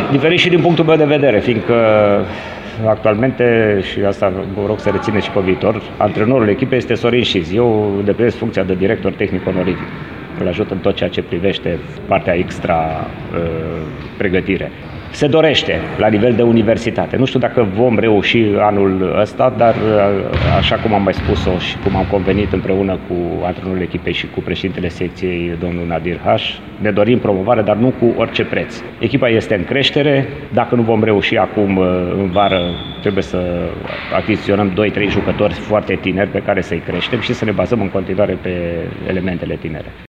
Diferit și din punctul meu de vedere, fiindcă actualmente, și asta vă rog să rețineți și pe viitor, antrenorul echipei este Sorin Șiz. Eu îndeplinesc funcția de director tehnic onorific. Îl ajut în tot ceea ce privește partea extra pregătire. Se dorește la nivel de universitate. Nu știu dacă vom reuși anul ăsta, dar așa cum am mai spus-o și cum am convenit împreună cu antrenorul echipei și cu președintele secției, domnul Nadir Haș, ne dorim promovare, dar nu cu orice preț. Echipa este în creștere. Dacă nu vom reuși acum în vară, trebuie să achiziționăm 2-3 jucători foarte tineri pe care să-i creștem și să ne bazăm în continuare pe elementele tinere.